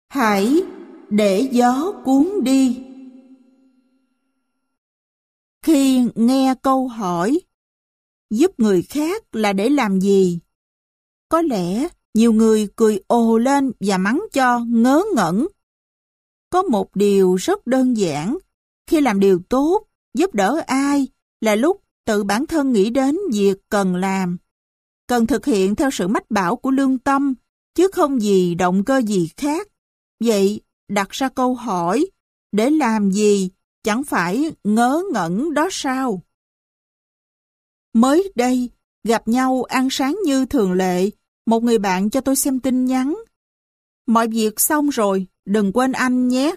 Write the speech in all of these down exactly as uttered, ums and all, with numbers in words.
Hãy để gió cuốn đi. Khi nghe câu hỏi, giúp người khác là để làm gì? Có lẽ nhiều người cười ồ lên và mắng cho ngớ ngẩn. Có một điều rất đơn giản, khi làm điều tốt, giúp đỡ ai là lúc tự bản thân nghĩ đến việc cần làm. Cần thực hiện theo sự mách bảo của lương tâm, chứ không vì động cơ gì khác. Vậy, đặt ra câu hỏi, để làm gì, chẳng phải ngớ ngẩn đó sao? Mới đây, gặp nhau ăn sáng như thường lệ, một người bạn cho tôi xem tin nhắn. Mọi việc xong rồi, đừng quên anh nhé.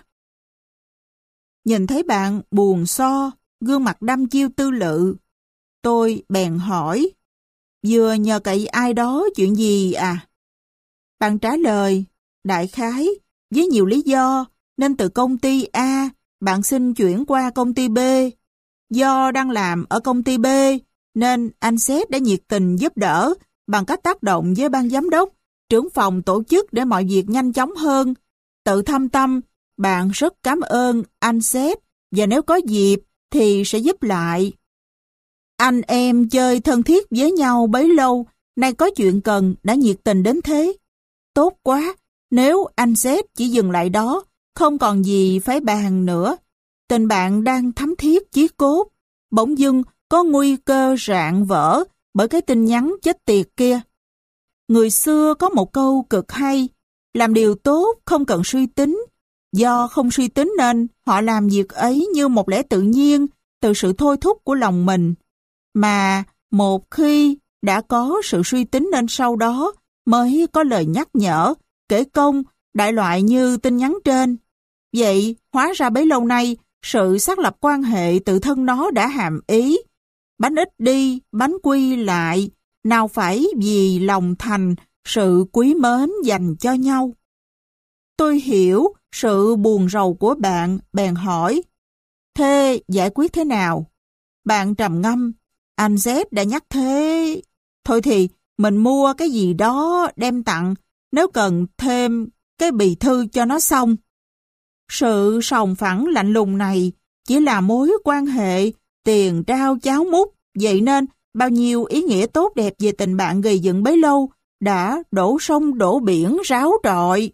Nhìn thấy bạn buồn so, gương mặt đăm chiêu tư lự, tôi bèn hỏi, vừa nhờ cậy ai đó chuyện gì à? Bạn trả lời, đại khái, với nhiều lý do, nên từ công ty A, bạn xin chuyển qua công ty B. Do đang làm ở công ty B, nên anh sếp đã nhiệt tình giúp đỡ bằng cách tác động với ban giám đốc, trưởng phòng tổ chức để mọi việc nhanh chóng hơn. Tự thâm tâm, bạn rất cảm ơn anh sếp và nếu có dịp thì sẽ giúp lại. Anh em chơi thân thiết với nhau bấy lâu, nay có chuyện cần đã nhiệt tình đến thế. Tốt quá, nếu anh sếp chỉ dừng lại đó, không còn gì phải bàn nữa. Tình bạn đang thắm thiết chí cốt, bỗng dưng có nguy cơ rạn vỡ bởi cái tin nhắn chết tiệt kia. Người xưa có một câu cực hay, làm điều tốt không cần suy tính. Do không suy tính nên họ làm việc ấy như một lẽ tự nhiên từ sự thôi thúc của lòng mình. Mà một khi đã có sự suy tính nên sau đó mới có lời nhắc nhở, kể công, đại loại như tin nhắn trên. Vậy hóa ra bấy lâu nay sự xác lập quan hệ tự thân nó đã hàm ý. Bánh ít đi, bánh quy lại, nào phải vì lòng thành, sự quý mến dành cho nhau. Tôi hiểu sự buồn rầu của bạn, bèn hỏi, thế giải quyết thế nào? Bạn trầm ngâm, anh Z đã nhắc thế. Thôi thì mình mua cái gì đó đem tặng, nếu cần thêm cái bì thư cho nó xong. Sự sòng phẳng lạnh lùng này chỉ là mối quan hệ tiền trao cháo múc, vậy nên bao nhiêu ý nghĩa tốt đẹp về tình bạn gầy dựng bấy lâu đã đổ sông đổ biển ráo trọi.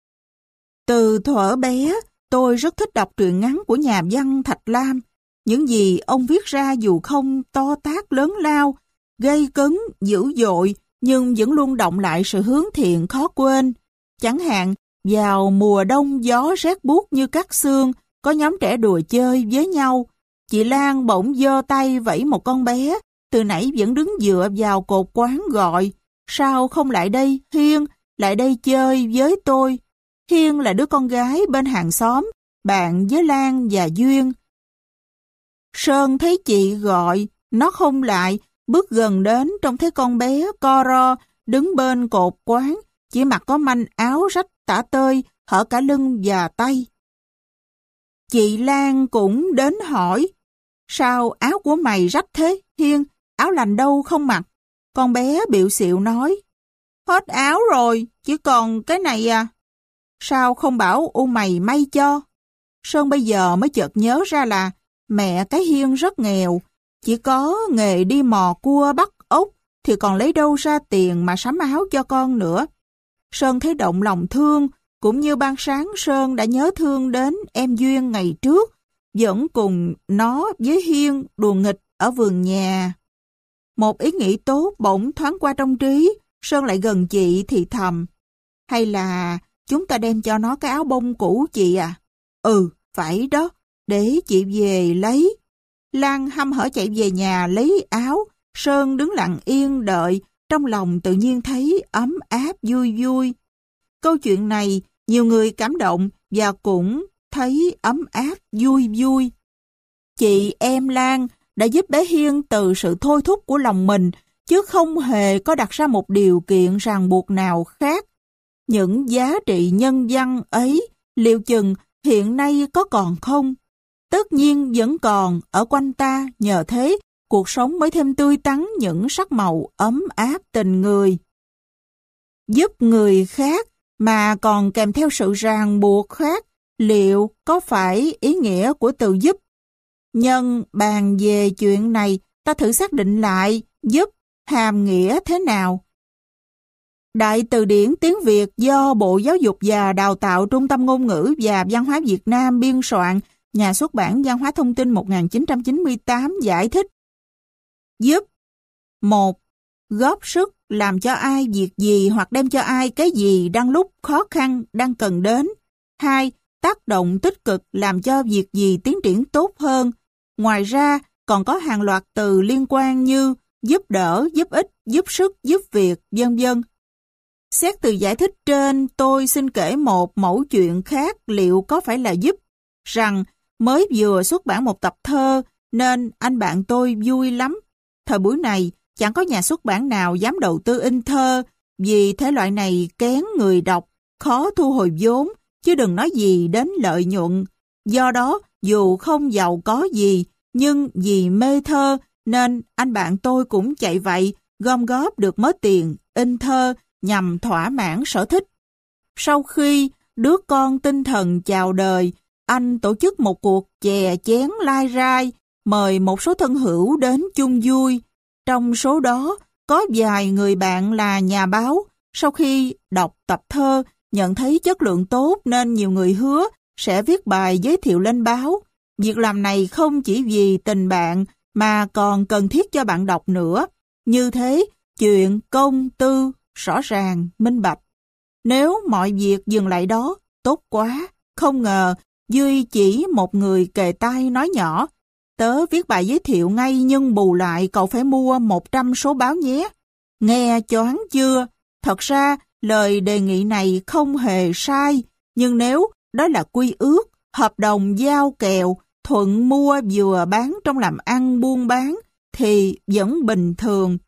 Từ thuở bé, tôi rất thích đọc truyện ngắn của nhà văn Thạch Lam. Những gì ông viết ra dù không to tát lớn lao, gây cấn, dữ dội, nhưng vẫn luôn động lại sự hướng thiện khó quên. Chẳng hạn, vào mùa đông gió rét buốt như cắt xương, có nhóm trẻ đùa chơi với nhau. Chị Lan bỗng giơ tay vẫy một con bé, từ nãy vẫn đứng dựa vào cột quán gọi, sao không lại đây, Hiên, lại đây chơi với tôi. Hiên là đứa con gái bên hàng xóm, bạn với Lan và Duyên. Sơn thấy chị gọi, nó không lại, bước gần đến trông thấy con bé co ro, đứng bên cột quán, chỉ mặc có manh áo rách tả tơi, hở cả lưng và tay. Chị Lan cũng đến hỏi, sao áo của mày rách thế, Hiên, áo lành đâu không mặc? Con bé bịu xịu nói, hết áo rồi, chỉ còn cái này à. Sao không bảo u mày may cho? Sơn bây giờ mới chợt nhớ ra là mẹ cái Hiên rất nghèo, chỉ có nghề đi mò cua bắt ốc thì còn lấy đâu ra tiền mà sắm áo cho con nữa. Sơn thấy động lòng thương, cũng như ban sáng Sơn đã nhớ thương đến em Duyên ngày trước, vẫn cùng nó với Hiên đùa nghịch ở vườn nhà. Một ý nghĩ tốt bỗng thoáng qua trong trí, Sơn lại gần chị thì thầm. Hay là chúng ta đem cho nó cái áo bông cũ chị à? Ừ, phải đó, để chị về lấy. Lan hăm hở chạy về nhà lấy áo, Sơn đứng lặng yên đợi, trong lòng tự nhiên thấy ấm áp vui vui. Câu chuyện này nhiều người cảm động và cũng thấy ấm áp vui vui. Chị em Lan đã giúp bé Hiên từ sự thôi thúc của lòng mình, chứ không hề có đặt ra một điều kiện ràng buộc nào khác. Những giá trị nhân văn ấy, liệu chừng hiện nay có còn không? Tất nhiên vẫn còn ở quanh ta, nhờ thế, cuộc sống mới thêm tươi tắn những sắc màu ấm áp tình người. Giúp người khác mà còn kèm theo sự ràng buộc khác, liệu có phải ý nghĩa của từ giúp? Nhân bàn về chuyện này, ta thử xác định lại giúp hàm nghĩa thế nào. Đại từ điển tiếng Việt do Bộ Giáo dục và Đào tạo, Trung tâm Ngôn ngữ và Văn hóa Việt Nam biên soạn, Nhà xuất bản Văn hóa Thông tin một nghìn chín trăm chín mươi tám giải thích. Giúp: một. Góp sức làm cho ai việc gì hoặc đem cho ai cái gì đang lúc khó khăn, đang cần đến. Hai. Tác động tích cực làm cho việc gì tiến triển tốt hơn. Ngoài ra, còn có hàng loạt từ liên quan như giúp đỡ, giúp ích, giúp sức, giúp việc, vân vân. Xét từ giải thích trên, tôi xin kể một mẫu chuyện khác liệu có phải là giúp, rằng mới vừa xuất bản một tập thơ nên anh bạn tôi vui lắm. Thời buổi này, chẳng có nhà xuất bản nào dám đầu tư in thơ vì thể loại này kén người đọc, khó thu hồi vốn, chứ đừng nói gì đến lợi nhuận. Do đó, dù không giàu có gì, nhưng vì mê thơ nên anh bạn tôi cũng chạy vậy, gom góp được mớ tiền in thơ nhằm thỏa mãn sở thích. Sau khi đứa con tinh thần chào đời, anh tổ chức một cuộc chè chén lai rai, mời một số thân hữu đến chung vui. Trong số đó, có vài người bạn là nhà báo. Sau khi đọc tập thơ, nhận thấy chất lượng tốt nên nhiều người hứa sẽ viết bài giới thiệu lên báo. Việc làm này không chỉ vì tình bạn mà còn cần thiết cho bạn đọc nữa. Như thế, chuyện công tư rõ ràng, minh bạch. Nếu mọi việc dừng lại đó, tốt quá. Không ngờ, Duy chỉ một người kề tai nói nhỏ, tớ viết bài giới thiệu ngay nhưng bù lại cậu phải mua một trăm số báo nhé. Nghe choáng chưa? Thật ra, lời đề nghị này không hề sai, nhưng nếu đó là quy ước, hợp đồng giao kèo, thuận mua vừa bán trong làm ăn buôn bán, thì vẫn bình thường.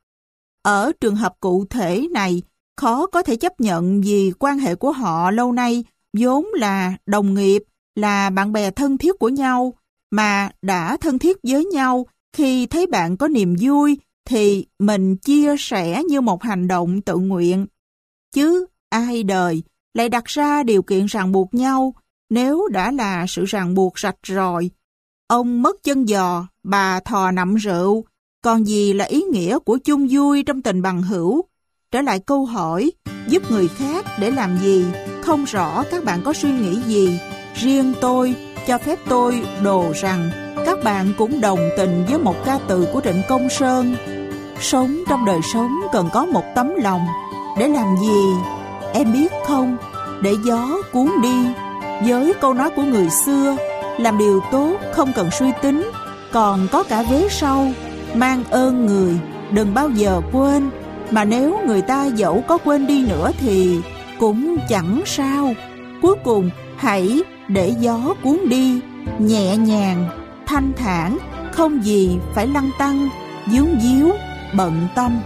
Ở trường hợp cụ thể này, khó có thể chấp nhận vì quan hệ của họ lâu nay vốn là đồng nghiệp, là bạn bè thân thiết của nhau, mà đã thân thiết với nhau, khi thấy bạn có niềm vui thì mình chia sẻ như một hành động tự nguyện. Chứ ai đời lại đặt ra điều kiện ràng buộc nhau nếu đã là sự ràng buộc rạch ròi. Ông mất chân giò, bà thò nặm rượu, còn gì là ý nghĩa của chung vui trong tình bằng hữu? Trở lại câu hỏi, giúp người khác để làm gì? Không rõ các bạn có suy nghĩ gì. Riêng tôi, cho phép tôi đồ rằng các bạn cũng đồng tình với một ca từ của Trịnh Công Sơn. Sống trong đời sống cần có một tấm lòng. Để làm gì? Em biết không? Để gió cuốn đi. Với câu nói của người xưa, làm điều tốt không cần suy tính, còn có cả vế sau, mang ơn người, đừng bao giờ quên. Mà nếu người ta dẫu có quên đi nữa thì cũng chẳng sao. Cuối cùng, hãy để gió cuốn đi, nhẹ nhàng, thanh thản, không gì phải lăn tăn, dướng díu, bận tâm.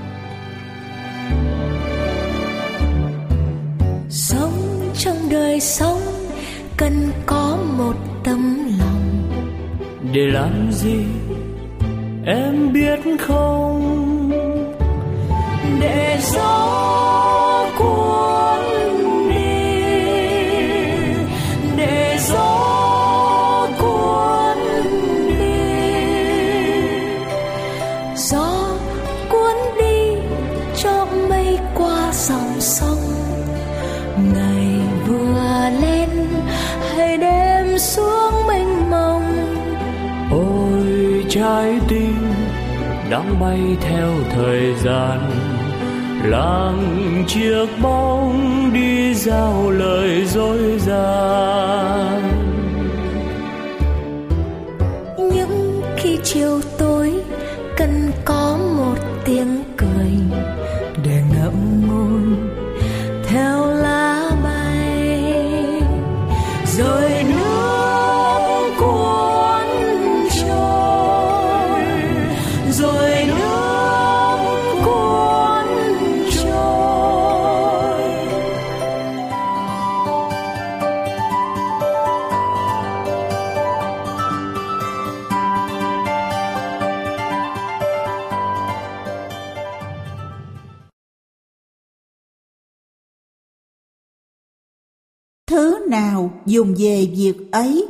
Sống trong đời sống cần có một tấm lòng. Để làm gì em biết không? Để gió cuốn đi, để gió cuốn đi, gió cuốn đi cho mây qua dòng sông. Ngày vừa lên hay đêm xuống mênh mông. Ôi trái tim đang bay theo thời gian, làng chiếc bóng đi giao lời dối gian. Những khi chiều tối cần có một tiếng cười để ngậm ngùi theo lá bay, rồi nước cuốn trôi, rồi nước cuốn trôi. Thứ nào dùng về việc ấy?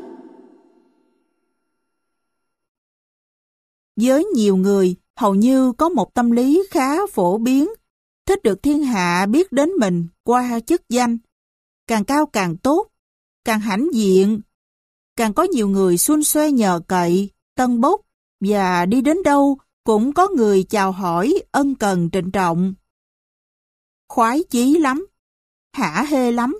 Với nhiều người, hầu như có một tâm lý khá phổ biến, thích được thiên hạ biết đến mình qua chức danh. Càng cao càng tốt, càng hãnh diện, càng có nhiều người xun xoe nhờ cậy, tân bốc, và đi đến đâu cũng có người chào hỏi ân cần trịnh trọng. Khoái chí lắm, hả hê lắm,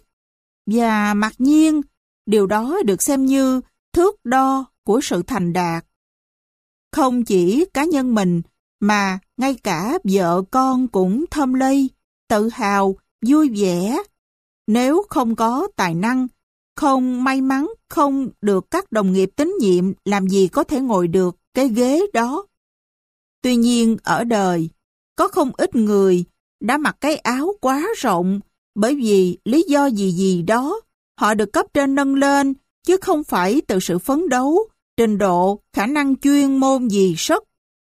và mặc nhiên điều đó được xem như thước đo của sự thành đạt. Không chỉ cá nhân mình, mà ngay cả vợ con cũng thơm lây, tự hào, vui vẻ. Nếu không có tài năng, không may mắn, không được các đồng nghiệp tín nhiệm, làm gì có thể ngồi được cái ghế đó. Tuy nhiên ở đời, có không ít người đã mặc cái áo quá rộng, bởi vì lý do gì gì đó, họ được cấp trên nâng lên, chứ không phải từ sự phấn đấu, trình độ, khả năng chuyên môn gì sất.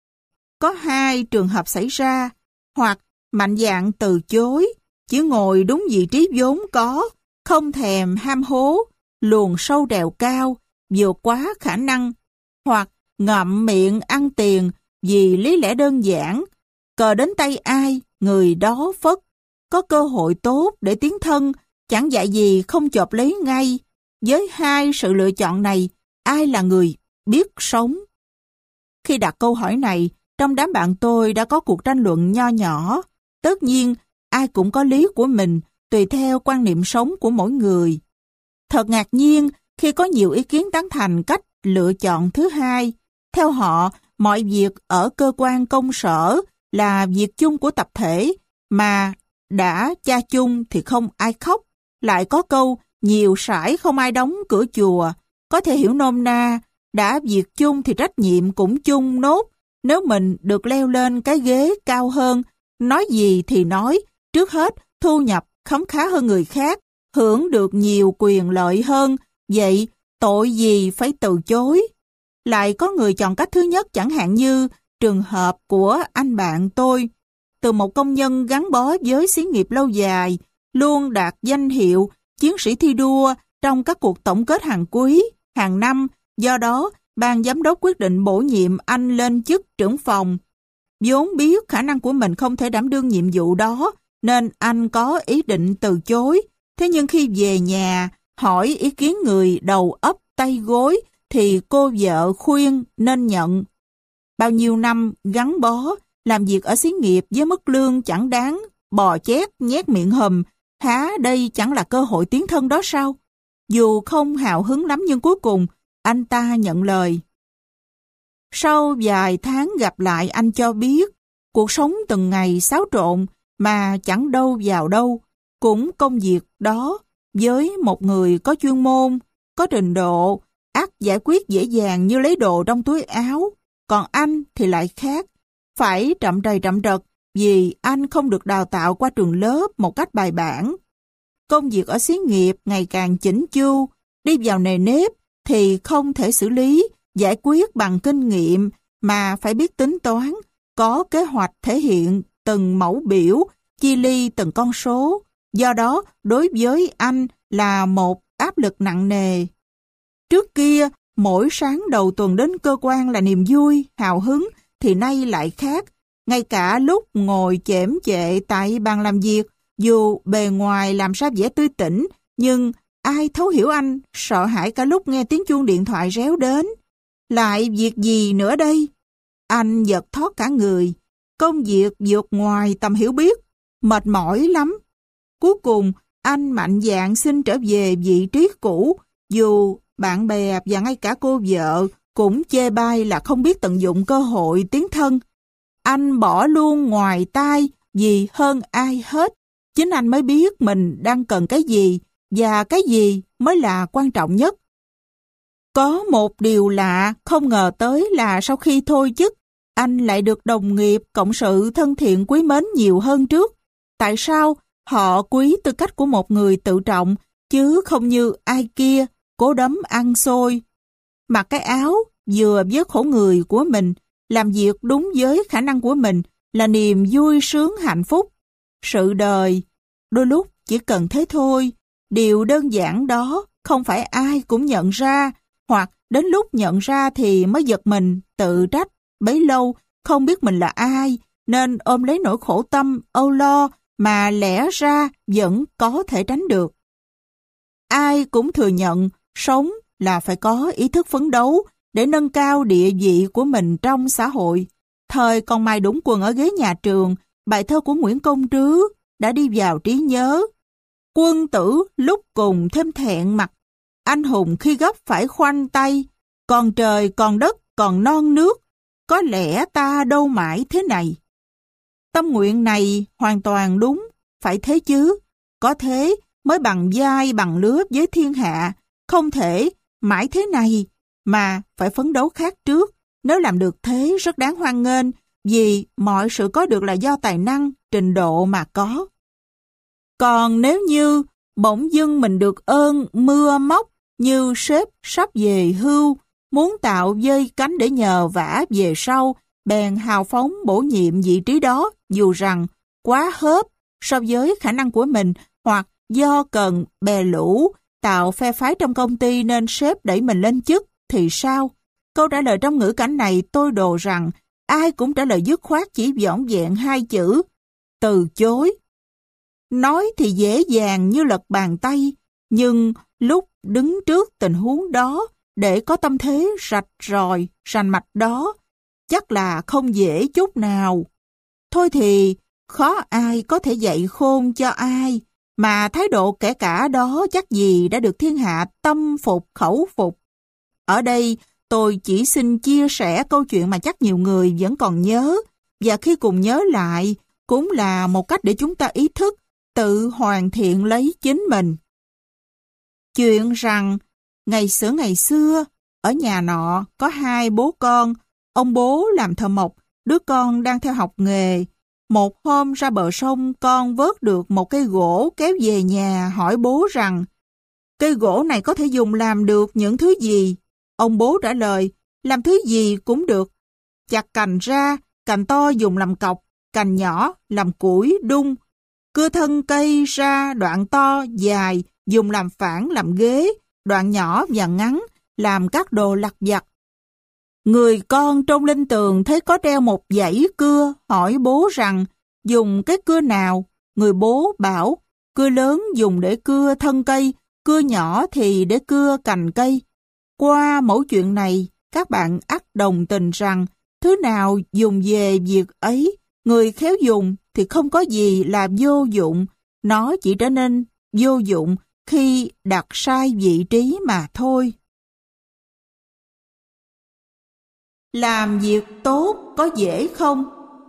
Có hai trường hợp xảy ra, hoặc mạnh dạn từ chối, chỉ ngồi đúng vị trí vốn có, không thèm ham hố, luồn sâu đèo cao, vượt quá khả năng, hoặc ngậm miệng ăn tiền vì lý lẽ đơn giản, cờ đến tay ai, người đó phất. Có cơ hội tốt để tiến thân, chẳng dạy gì không chộp lấy ngay. Với hai sự lựa chọn này, ai là người biết sống? Khi đặt câu hỏi này, trong đám bạn tôi đã có cuộc tranh luận nho nhỏ. Tất nhiên, ai cũng có lý của mình, tùy theo quan niệm sống của mỗi người. Thật ngạc nhiên khi có nhiều ý kiến tán thành cách lựa chọn thứ hai. Theo họ, mọi việc ở cơ quan công sở là việc chung của tập thể, mà đã cha chung thì không ai khóc. Lại có câu, nhiều sải không ai đóng cửa chùa. Có thể hiểu nôm na, đã việc chung thì trách nhiệm cũng chung nốt. Nếu mình được leo lên cái ghế cao hơn, nói gì thì nói, trước hết thu nhập khấm khá hơn người khác, hưởng được nhiều quyền lợi hơn, vậy tội gì phải từ chối. Lại có người chọn cách thứ nhất, chẳng hạn như trường hợp của anh bạn tôi. Từ một công nhân gắn bó với xí nghiệp lâu dài, luôn đạt danh hiệu chiến sĩ thi đua trong các cuộc tổng kết hàng quý, hàng năm. Do đó, ban giám đốc quyết định bổ nhiệm anh lên chức trưởng phòng. Vốn biết khả năng của mình không thể đảm đương nhiệm vụ đó, nên anh có ý định từ chối. Thế nhưng khi về nhà, hỏi ý kiến người đầu ấp tay gối, thì cô vợ khuyên nên nhận. Bao nhiêu năm gắn bó, làm việc ở xí nghiệp với mức lương chẳng đáng, bò chét nhét miệng hùm, há đây chẳng là cơ hội tiến thân đó sao? Dù không hào hứng lắm nhưng cuối cùng, anh ta nhận lời. Sau vài tháng gặp lại, anh cho biết, cuộc sống từng ngày xáo trộn mà chẳng đâu vào đâu, cũng công việc đó với một người có chuyên môn, có trình độ, ắt giải quyết dễ dàng như lấy đồ trong túi áo. Còn anh thì lại khác, phải trậm trầy trậm trật vì anh không được đào tạo qua trường lớp một cách bài bản. Công việc ở xí nghiệp ngày càng chỉnh chu, đi vào nề nếp thì không thể xử lý, giải quyết bằng kinh nghiệm mà phải biết tính toán, có kế hoạch thể hiện từng mẫu biểu, chi ly từng con số. Do đó, đối với anh là một áp lực nặng nề. Trước kia, mỗi sáng đầu tuần đến cơ quan là niềm vui, hào hứng, thì nay lại khác. Ngay cả lúc ngồi chễm chệ tại bàn làm việc, dù bề ngoài làm sao vẻ tươi tỉnh, nhưng ai thấu hiểu anh, sợ hãi cả lúc nghe tiếng chuông điện thoại réo đến. Lại việc gì nữa đây? Anh giật thót cả người. Công việc vượt ngoài tầm hiểu biết, mệt mỏi lắm. Cuối cùng, anh mạnh dạn xin trở về vị trí cũ, dù bạn bè và ngay cả cô vợ cũng chê bai là không biết tận dụng cơ hội tiến thân. Anh bỏ luôn ngoài tai vì hơn ai hết. Chính anh mới biết mình đang cần cái gì và cái gì mới là quan trọng nhất. Có một điều lạ không ngờ tới là sau khi thôi chức, anh lại được đồng nghiệp cộng sự thân thiện quý mến nhiều hơn trước. Tại sao? Họ quý tư cách của một người tự trọng, chứ không như ai kia, cố đấm ăn xôi. Mặc cái áo vừa với khổ người của mình, làm việc đúng với khả năng của mình là niềm vui sướng hạnh phúc. Sự đời, đôi lúc chỉ cần thế thôi, điều đơn giản đó không phải ai cũng nhận ra, hoặc đến lúc nhận ra thì mới giật mình, tự trách, bấy lâu không biết mình là ai, nên ôm lấy nỗi khổ tâm, âu lo mà lẽ ra vẫn có thể tránh được. Ai cũng thừa nhận sống là phải có ý thức phấn đấu để nâng cao địa vị của mình trong xã hội. Thời còn mài đũng quần ở ghế nhà trường, bài thơ của Nguyễn Công Trứ đã đi vào trí nhớ. Quân tử lúc cùng thêm thẹn mặt, anh hùng khi gấp phải khoanh tay, còn trời còn đất còn non nước, có lẽ ta đâu mãi thế này. Tâm nguyện này hoàn toàn đúng, phải thế chứ, có thế mới bằng vai bằng lứa với thiên hạ, không thể mãi thế này mà phải phấn đấu khác trước. Nếu làm được thế rất đáng hoan nghênh, vì mọi sự có được là do tài năng, trình độ mà có. Còn nếu như bỗng dưng mình được ơn mưa móc như sếp sắp về hưu, muốn tạo dơi cánh để nhờ vả về sau, bèn hào phóng bổ nhiệm vị trí đó, dù rằng quá hớp so với khả năng của mình, hoặc do cần bè lũ, tạo phe phái trong công ty nên sếp đẩy mình lên chức, thì sao? Câu trả lời trong ngữ cảnh này tôi đồ rằng ai cũng trả lời dứt khoát chỉ vỏn vẹn hai chữ: từ chối. Nói thì dễ dàng như lật bàn tay, nhưng lúc đứng trước tình huống đó, để có tâm thế rạch ròi, rành mạch đó, chắc là không dễ chút nào. Thôi thì khó ai có thể dạy khôn cho ai, mà thái độ kể cả đó chắc gì đã được thiên hạ tâm phục khẩu phục. Ở đây tôi chỉ xin chia sẻ câu chuyện mà chắc nhiều người vẫn còn nhớ, và khi cùng nhớ lại cũng là một cách để chúng ta ý thức, tự hoàn thiện lấy chính mình. Chuyện rằng ngày xưa ngày xưa, ở nhà nọ có hai bố con, ông bố làm thợ mộc, đứa con đang theo học nghề. Một hôm ra bờ sông, con vớt được một cây gỗ kéo về nhà hỏi bố rằng cây gỗ này có thể dùng làm được những thứ gì? Ông bố trả lời, làm thứ gì cũng được. Chặt cành ra, cành to dùng làm cọc, cành nhỏ làm củi, đung. Cưa thân cây ra đoạn to, dài, dùng làm phản, làm ghế, đoạn nhỏ và ngắn, làm các đồ lặt vặt. Người con trông lên tường thấy có treo một dãy cưa, hỏi bố rằng dùng cái cưa nào? Người bố bảo, cưa lớn dùng để cưa thân cây, cưa nhỏ thì để cưa cành cây. Qua mẫu chuyện này, các bạn ắt đồng tình rằng thứ nào dùng về việc ấy, người khéo dùng thì không có gì là vô dụng, nó chỉ trở nên vô dụng khi đặt sai vị trí mà thôi. Làm việc tốt có dễ không?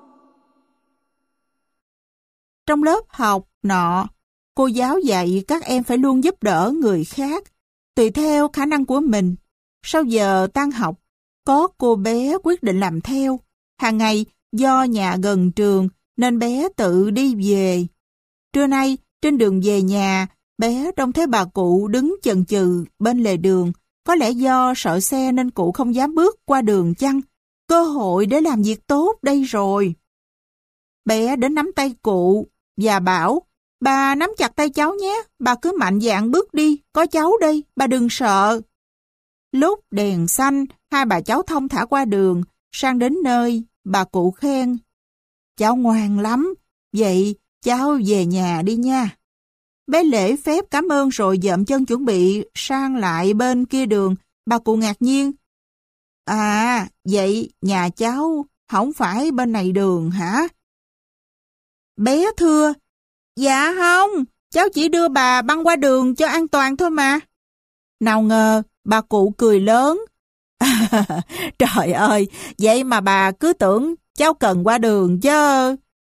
Trong lớp học nọ, cô giáo dạy các em phải luôn giúp đỡ người khác, tùy theo khả năng của mình. Sau giờ tan học, có cô bé quyết định làm theo. Hàng ngày, do nhà gần trường, nên bé tự đi về. Trưa nay, trên đường về nhà, bé trông thấy bà cụ đứng chần chừ bên lề đường. Có lẽ do sợ xe nên cụ không dám bước qua đường chăng. Cơ hội để làm việc tốt đây rồi. Bé đến nắm tay cụ và bảo, bà nắm chặt tay cháu nhé, bà cứ mạnh dạn bước đi, có cháu đây, bà đừng sợ. Lúc đèn xanh, hai bà cháu thông thả qua đường, sang đến nơi, bà cụ khen. Cháu ngoan lắm, vậy cháu về nhà đi nha. Bé lễ phép cảm ơn rồi dậm chân chuẩn bị sang lại bên kia đường. Bà cụ ngạc nhiên. À, vậy nhà cháu không phải bên này đường hả? Bé thưa, dạ không, cháu chỉ đưa bà băng qua đường cho an toàn thôi mà. Nào ngờ, bà cụ cười lớn. Trời ơi, vậy mà bà cứ tưởng cháu cần qua đường chứ.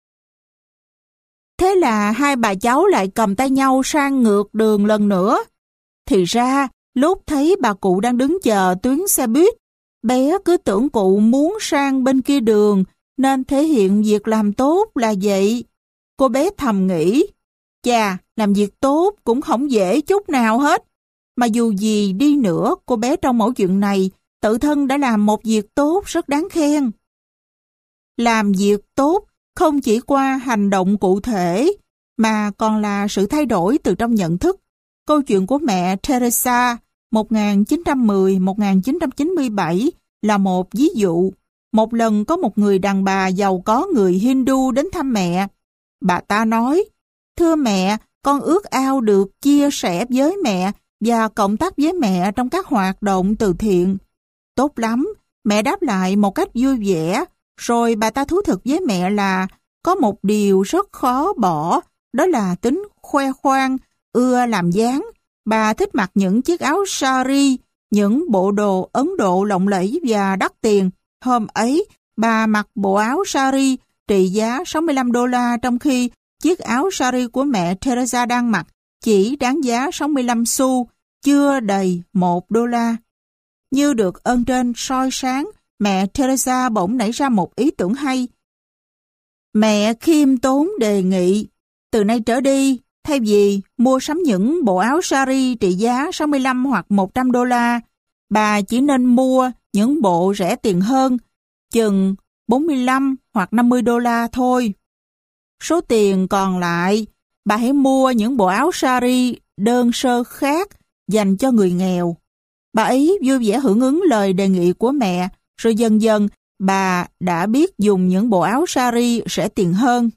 Thế là hai bà cháu lại cầm tay nhau sang ngược đường lần nữa. Thì ra, lúc thấy bà cụ đang đứng chờ tuyến xe buýt, bé cứ tưởng cụ muốn sang bên kia đường, nên thể hiện việc làm tốt là vậy. Cô bé thầm nghĩ, chà, làm việc tốt cũng không dễ chút nào hết. Mà dù gì đi nữa, cô bé trong mẫu chuyện này, tự thân đã làm một việc tốt rất đáng khen. Làm việc tốt không chỉ qua hành động cụ thể, mà còn là sự thay đổi từ trong nhận thức. Câu chuyện của mẹ Teresa một nghìn chín trăm mười đến một nghìn chín trăm chín mươi bảy là một ví dụ. Một lần có một người đàn bà giàu có người Hindu đến thăm mẹ. Bà ta nói, thưa mẹ, con ước ao được chia sẻ với mẹ và cộng tác với mẹ trong các hoạt động từ thiện. Tốt lắm, mẹ đáp lại một cách vui vẻ, rồi bà ta thú thực với mẹ là có một điều rất khó bỏ, đó là tính khoe khoang, ưa làm dáng. Bà thích mặc những chiếc áo sari, những bộ đồ Ấn Độ lộng lẫy và đắt tiền. Hôm ấy, bà mặc bộ áo sari trị giá sáu mươi lăm đô la, trong khi chiếc áo sari của mẹ Teresa đang mặc chỉ đáng giá sáu mươi lăm xu, chưa đầy một đô la. Như được ơn trên soi sáng, mẹ Teresa bỗng nảy ra một ý tưởng hay. Mẹ khiêm tốn đề nghị, từ nay trở đi, thay vì mua sắm những bộ áo sari trị giá sáu mươi lăm hoặc một trăm đô la, bà chỉ nên mua những bộ rẻ tiền hơn, chừng bốn mươi lăm hoặc năm mươi đô la thôi. Số tiền còn lại, bà hãy mua những bộ áo sari đơn sơ khác dành cho người nghèo. Bà ấy vui vẻ hưởng ứng lời đề nghị của mẹ, rồi dần dần bà đã biết dùng những bộ áo sari rẻ tiền hơn.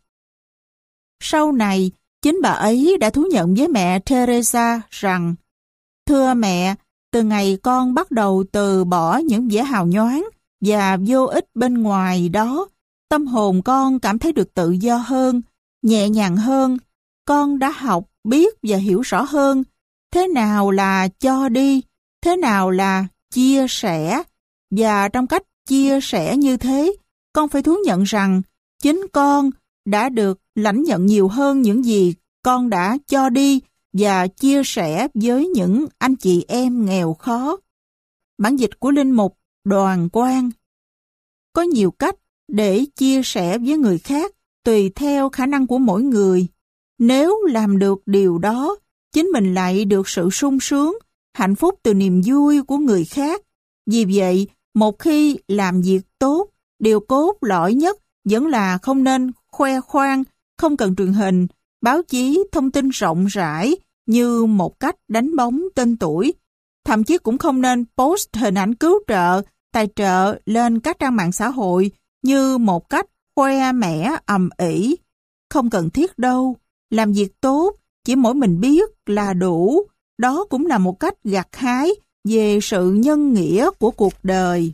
Sau này, chính bà ấy đã thú nhận với mẹ Teresa rằng, thưa mẹ, từ ngày con bắt đầu từ bỏ những vẻ hào nhoáng và vô ích bên ngoài đó, tâm hồn con cảm thấy được tự do hơn, nhẹ nhàng hơn. Con đã học, biết và hiểu rõ hơn thế nào là cho đi, thế nào là chia sẻ. Và trong cách chia sẻ như thế, con phải thú nhận rằng chính con đã được lãnh nhận nhiều hơn những gì con đã cho đi và chia sẻ với những anh chị em nghèo khó. Bản dịch của Linh mục Đoàn Quang. Có nhiều cách để chia sẻ với người khác tùy theo khả năng của mỗi người. Nếu làm được điều đó, chính mình lại được sự sung sướng, hạnh phúc từ niềm vui của người khác. Vì vậy, một khi làm việc tốt, điều cốt lõi nhất vẫn là không nên khoe khoang, không cần truyền hình, báo chí, thông tin rộng rãi như một cách đánh bóng tên tuổi. Thậm chí cũng không nên post hình ảnh cứu trợ, tài trợ lên các trang mạng xã hội như một cách khoe mẽ ầm ĩ. Không cần thiết đâu. Làm việc tốt, chỉ mỗi mình biết là đủ. Đó cũng là một cách gặt hái về sự nhân nghĩa của cuộc đời.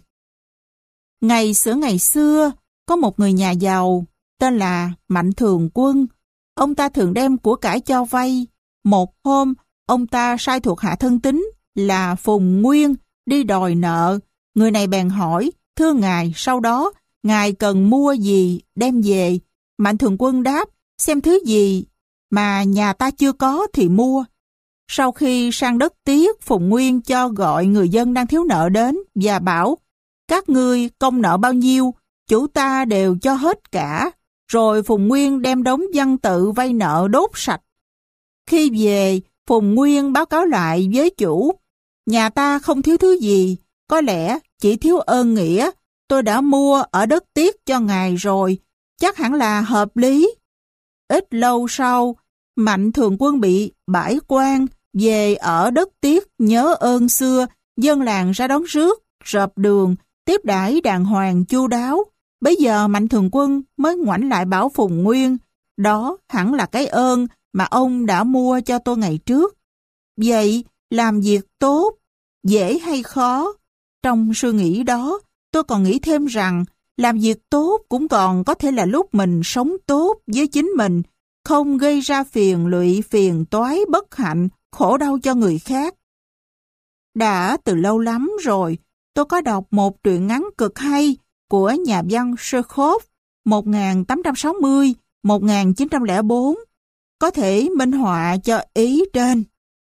Ngày xưa ngày xưa, có một người nhà giàu, tên là Mạnh Thường Quân. Ông ta thường đem của cải cho vay. Một hôm, ông ta sai thuộc hạ thân tín là Phùng Nguyên đi đòi nợ. Người này bèn hỏi, thưa ngài, sau đó, ngài cần mua gì đem về? Mạnh Thường Quân đáp, xem thứ gì mà nhà ta chưa có thì mua. Sau khi sang đất Tiết, Phùng Nguyên cho gọi người dân đang thiếu nợ đến và bảo, các ngươi công nợ bao nhiêu, chủ ta đều cho hết cả. Rồi Phùng Nguyên đem đống văn tự vay nợ đốt sạch. Khi về, Phùng Nguyên báo cáo lại với chủ, nhà ta không thiếu thứ gì, có lẽ chỉ thiếu ơn nghĩa. Tôi đã mua ở đất Tiết cho ngài rồi, chắc hẳn là hợp lý. Ít lâu sau, Mạnh Thường Quân bị bãi quan, về ở đất Tiết nhớ ơn xưa, dân làng ra đón rước, rợp đường, tiếp đãi đàng hoàng chu đáo. Bây giờ Mạnh Thường Quân mới ngoảnh lại bảo Phùng Nguyên, đó hẳn là cái ơn mà ông đã mua cho tôi ngày trước. Vậy, làm việc tốt, dễ hay khó? Trong suy nghĩ đó, tôi còn nghĩ thêm rằng, làm việc tốt cũng còn có thể là lúc mình sống tốt với chính mình, không gây ra phiền lụy, phiền toái, bất hạnh, khổ đau cho người khác. Đã từ lâu lắm rồi, tôi có đọc một truyện ngắn cực hay của nhà văn Chekhov một nghìn tám trăm sáu mươi đến một nghìn chín trăm lẻ bốn, có thể minh họa cho ý trên.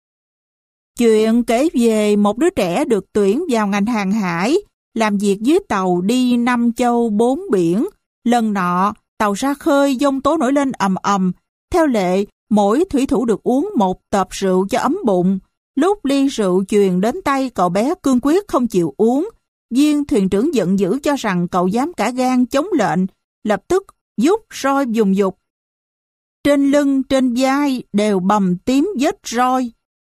Chuyện kể về một đứa trẻ được tuyển vào ngành hàng hải, làm việc dưới tàu đi năm châu bốn biển. Lần nọ, tàu ra khơi, giông tố nổi lên ầm ầm. Theo lệ, mỗi thủy thủ được uống một tợp rượu cho ấm bụng. Lúc ly rượu truyền đến tay, cậu bé cương quyết không chịu uống. Viên thuyền trưởng giận dữ cho rằng cậu dám cả gan chống lệnh, lập tức rút roi dùng dục. Trên lưng, trên vai đều bầm tím vết roi.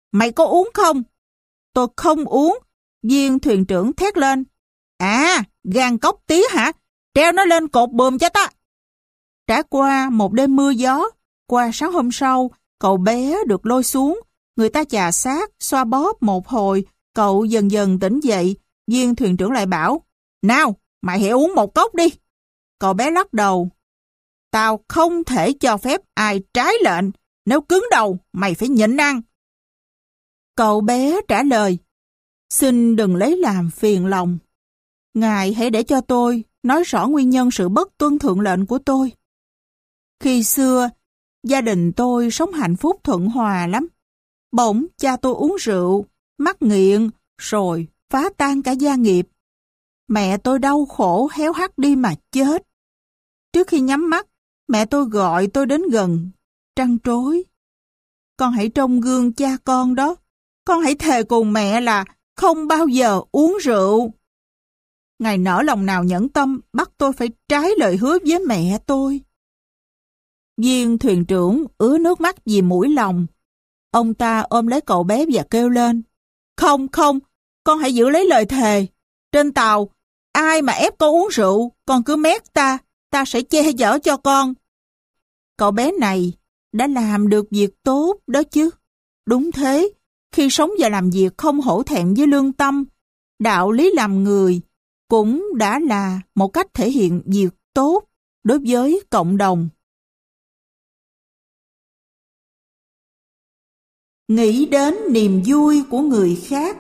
mày có uống không? Tôi không uống. Viên thuyền trưởng thét lên. À, gan cóc tí hả? Treo nó lên cột buồm cho ta. Trải qua một đêm mưa gió, qua sáng hôm sau, cậu bé được lôi xuống. Người ta chà sát, xoa bóp một hồi, cậu dần dần tỉnh dậy. Viên thuyền trưởng lại bảo, nào, mày hãy uống một cốc đi. Cậu bé lắc đầu. Tao không thể cho phép ai trái lệnh. Nếu cứng đầu, mày phải nhịn ăn. Cậu bé trả lời, xin đừng lấy làm phiền lòng. Ngài hãy để cho tôi nói rõ nguyên nhân sự bất tuân thượng lệnh của tôi. Khi xưa, gia đình tôi sống hạnh phúc thuận hòa lắm. Bỗng cha tôi uống rượu, mắc nghiện, rồi phá tan cả gia nghiệp. Mẹ tôi đau khổ héo hắt đi mà chết. Trước khi nhắm mắt, mẹ tôi gọi tôi đến gần, trăn trối. Con hãy trông gương cha con đó. Con hãy thề cùng mẹ là không bao giờ uống rượu. Ngài nỡ lòng nào nhẫn tâm bắt tôi phải trái lời hứa với mẹ tôi. Viên thuyền trưởng ứa nước mắt vì mũi lòng. Ông ta ôm lấy cậu bé và kêu lên. Không, không, con hãy giữ lấy lời thề. Trên tàu, ai mà ép con uống rượu, con cứ mét ta, ta sẽ che chở cho con. Cậu bé này đã làm được việc tốt đó chứ. Đúng thế, khi sống và làm việc không hổ thẹn với lương tâm, đạo lý làm người cũng đã là một cách thể hiện việc tốt đối với cộng đồng. Nghĩ đến niềm vui của người khác.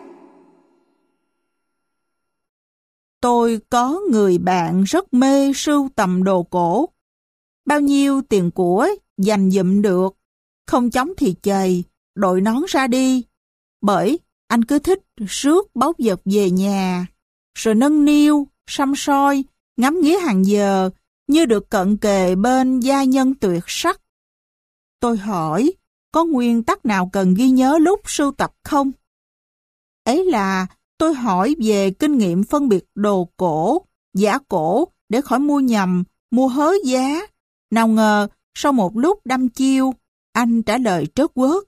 Tôi có người bạn rất mê sưu tầm đồ cổ. Bao nhiêu tiền của dành dụm được, không chống thì chày, đội nón ra đi. Bởi anh cứ thích rước báu vật về nhà, rồi nâng niu, săm soi, ngắm nghía hàng giờ, như được cận kề bên gia nhân tuyệt sắc. Tôi hỏi, có nguyên tắc nào cần ghi nhớ lúc sưu tập không? Ấy là tôi hỏi về kinh nghiệm phân biệt đồ cổ, giả cổ để khỏi mua nhầm, mua hớ giá. Nào ngờ, sau một lúc đăm chiêu, anh trả lời trớt quớt.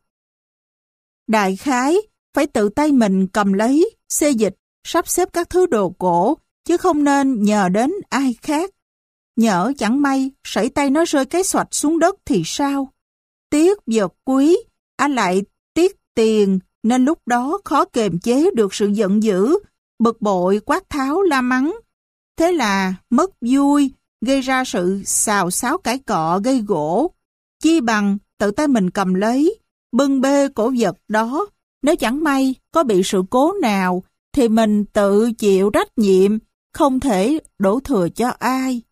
Đại khái, phải tự tay mình cầm lấy, xê dịch, sắp xếp các thứ đồ cổ, chứ không nên nhờ đến ai khác. Nhỡ chẳng may, sẩy tay nó rơi cái xoạch xuống đất thì sao? Tiếc vật quý, anh lại tiếc tiền, nên lúc đó khó kềm chế được sự giận dữ, bực bội quát tháo la mắng. Thế là mất vui, gây ra sự xào xáo cãi cọ gây gỗ. Chi bằng tự tay mình cầm lấy, bưng bê cổ vật đó. Nếu chẳng may có bị sự cố nào, thì mình tự chịu trách nhiệm, không thể đổ thừa cho ai.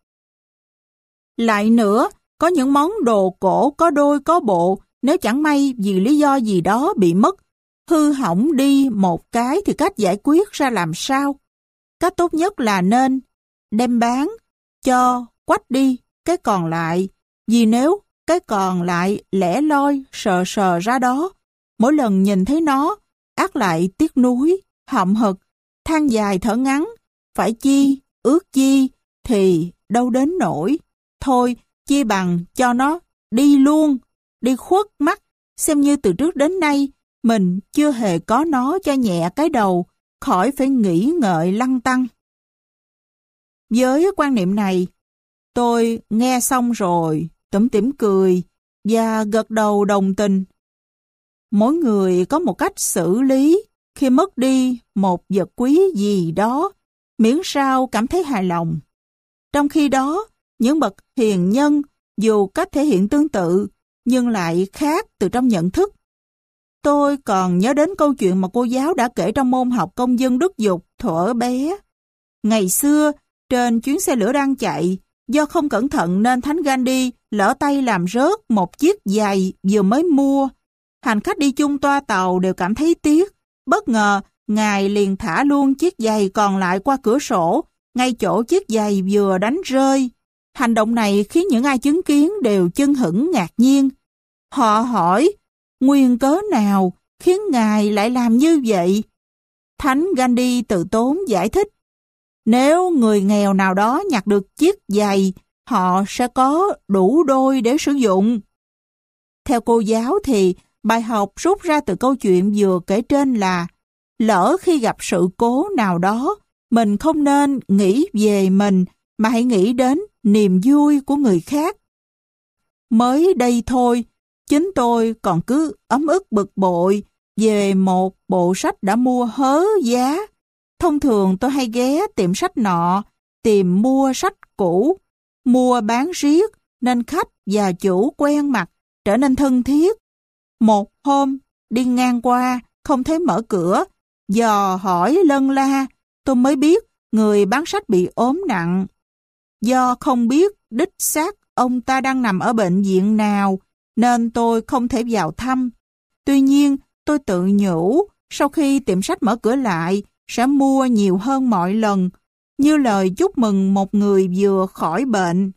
Lại nữa, có những món đồ cổ có đôi có bộ, nếu chẳng may vì lý do gì đó bị mất, hư hỏng đi một cái thì cách giải quyết ra làm sao? Cách tốt nhất là nên đem bán, cho quách đi cái còn lại, vì nếu cái còn lại lẻ loi sờ sờ ra đó, mỗi lần nhìn thấy nó, ác lại tiếc nuối, hậm hực, than dài thở ngắn, phải chi, ước chi, thì đâu đến nổi. Thôi, chi bằng cho nó đi luôn, đi khuất mắt, xem như từ trước đến nay mình chưa hề có nó cho nhẹ cái đầu, khỏi phải nghĩ ngợi lăng tăng. Với quan niệm này, tôi nghe xong rồi, tủm tỉm cười và gật đầu đồng tình. Mỗi người có một cách xử lý khi mất đi một vật quý gì đó, miễn sao cảm thấy hài lòng. Trong khi đó, những bậc hiền nhân, dù cách thể hiện tương tự, nhưng lại khác từ trong nhận thức. Tôi còn nhớ đến câu chuyện mà cô giáo đã kể trong môn học công dân đức dục thuở bé. Ngày xưa, trên chuyến xe lửa đang chạy, do không cẩn thận nên Thánh Gandhi lỡ tay làm rớt một chiếc giày vừa mới mua. Hành khách đi chung toa tàu đều cảm thấy tiếc. Bất ngờ, Ngài liền thả luôn chiếc giày còn lại qua cửa sổ, ngay chỗ chiếc giày vừa đánh rơi. Hành động này khiến những ai chứng kiến đều chưng hửng ngạc nhiên. Họ hỏi, nguyên cớ nào khiến Ngài lại làm như vậy? Thánh Gandhi từ tốn giải thích, nếu người nghèo nào đó nhặt được chiếc giày, họ sẽ có đủ đôi để sử dụng. Theo cô giáo thì Bài học rút ra từ câu chuyện vừa kể trên là lỡ khi gặp sự cố nào đó, mình không nên nghĩ về mình mà hãy nghĩ đến niềm vui của người khác. Mới đây thôi, chính tôi còn cứ ấm ức bực bội về một bộ sách đã mua hớ giá. Thông thường tôi hay ghé tiệm sách nọ, tìm mua sách cũ, mua bán riết nên khách và chủ quen mặt, trở nên thân thiết. Một hôm, đi ngang qua, không thấy mở cửa, dò hỏi lân la, tôi mới biết người bán sách bị ốm nặng. Do không biết đích xác ông ta đang nằm ở bệnh viện nào, nên tôi không thể vào thăm. Tuy nhiên, tôi tự nhủ, sau khi tiệm sách mở cửa lại, sẽ mua nhiều hơn mọi lần, như lời chúc mừng một người vừa khỏi bệnh.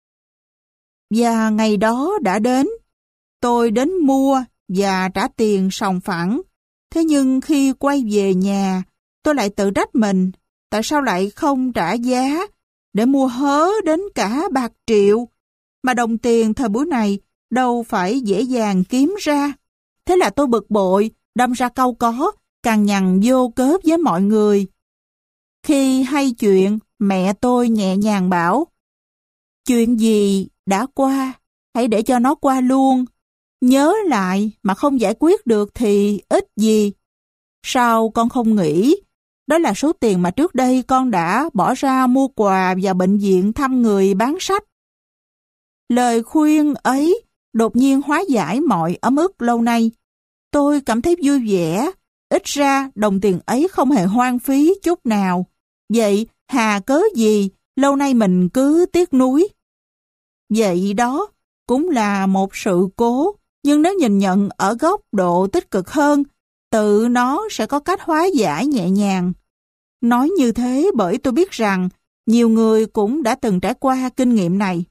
Và ngày đó đã đến, tôi đến mua và trả tiền sòng phẳng. Thế nhưng khi quay về nhà, tôi lại tự trách mình, tại sao lại không trả giá để mua hớ đến cả bạc triệu, mà đồng tiền thời buổi này đâu phải dễ dàng kiếm ra. Thế là tôi bực bội, đâm ra cau có, cằn nhằn vô cớ với mọi người. Khi hay chuyện, mẹ tôi nhẹ nhàng bảo, chuyện gì đã qua, hãy để cho nó qua luôn. Nhớ lại mà không giải quyết được thì ít gì. Sao con không nghĩ, đó là số tiền mà trước đây con đã bỏ ra mua quà vào bệnh viện thăm người bán sách. Lời khuyên ấy đột nhiên hóa giải mọi ấm ức lâu nay. Tôi cảm thấy vui vẻ, ít ra đồng tiền ấy không hề hoang phí chút nào. Vậy hà cớ gì lâu nay mình cứ tiếc nuối. Vậy đó cũng là một sự cố, nhưng nếu nhìn nhận ở góc độ tích cực hơn, tự nó sẽ có cách hóa giải nhẹ nhàng. Nói như thế bởi tôi biết rằng nhiều người cũng đã từng trải qua kinh nghiệm này.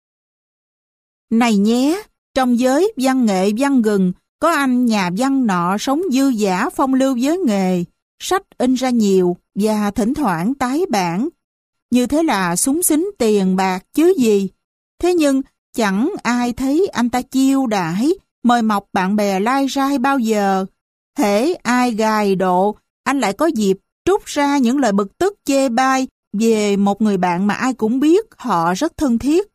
Này nhé, trong giới văn nghệ văn gừng, có anh nhà văn nọ sống dư dả phong lưu với nghề, sách in ra nhiều và thỉnh thoảng tái bản. Như thế là xúng xính tiền bạc chứ gì. Thế nhưng chẳng ai thấy anh ta chiêu đãi, mời mọc bạn bè lai rai bao giờ. Hễ ai gài độ, anh lại có dịp trút ra những lời bực tức chê bai về một người bạn mà ai cũng biết họ rất thân thiết.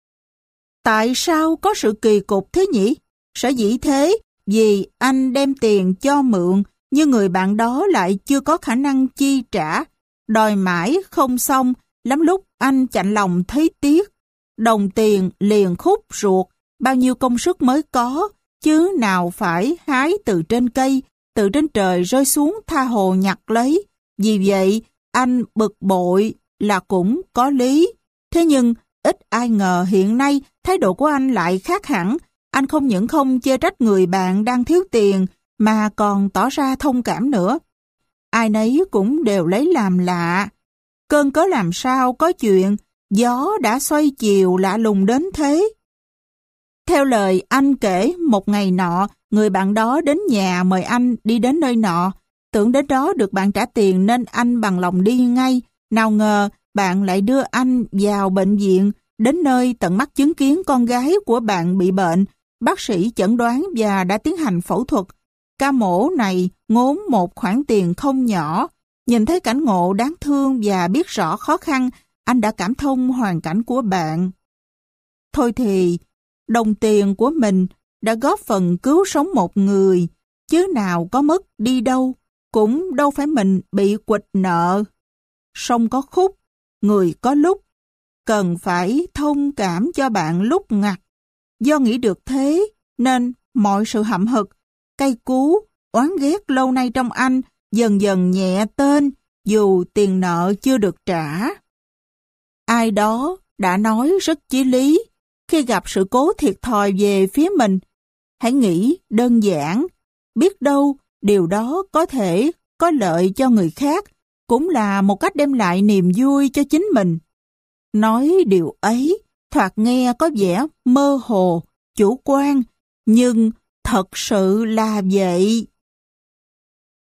Tại sao có sự kỳ cục thế nhỉ? Sở dĩ thế vì anh đem tiền cho mượn, nhưng người bạn đó lại chưa có khả năng chi trả. Đòi mãi không xong, lắm lúc anh chạnh lòng thấy tiếc. Đồng tiền liền khúc ruột, bao nhiêu công sức mới có, chứ nào phải hái từ trên cây, từ trên trời rơi xuống tha hồ nhặt lấy. Vì vậy, anh bực bội là cũng có lý. Thế nhưng, ít ai ngờ hiện nay thái độ của anh lại khác hẳn. Anh không những không chê trách người bạn đang thiếu tiền, mà còn tỏ ra thông cảm nữa. Ai nấy cũng đều lấy làm lạ. Cơn cớ làm sao có chuyện, gió đã xoay chiều lạ lùng đến thế. Theo lời anh kể, một ngày nọ, người bạn đó đến nhà mời anh đi đến nơi nọ. Tưởng đến đó được bạn trả tiền nên anh bằng lòng đi ngay. Nào ngờ, bạn lại đưa anh vào bệnh viện, đến nơi tận mắt chứng kiến con gái của bạn bị bệnh. Bác sĩ chẩn đoán và đã tiến hành phẫu thuật. Ca mổ này ngốn một khoản tiền không nhỏ. Nhìn thấy cảnh ngộ đáng thương và biết rõ khó khăn, anh đã cảm thông hoàn cảnh của bạn. Thôi thì, đồng tiền của mình đã góp phần cứu sống một người, chứ nào có mất đi đâu, cũng đâu phải mình bị quỵt nợ. Sông có khúc, người có lúc, cần phải thông cảm cho bạn lúc ngặt. Do nghĩ được thế, nên mọi sự hậm hực, cay cú, oán ghét lâu nay trong anh dần dần nhẹ tên, dù tiền nợ chưa được trả. Ai đó đã nói rất chí lý, khi gặp sự cố thiệt thòi về phía mình, hãy nghĩ đơn giản, biết đâu điều đó có thể có lợi cho người khác, cũng là một cách đem lại niềm vui cho chính mình. Nói điều ấy, thoạt nghe có vẻ mơ hồ, chủ quan, nhưng thật sự là vậy.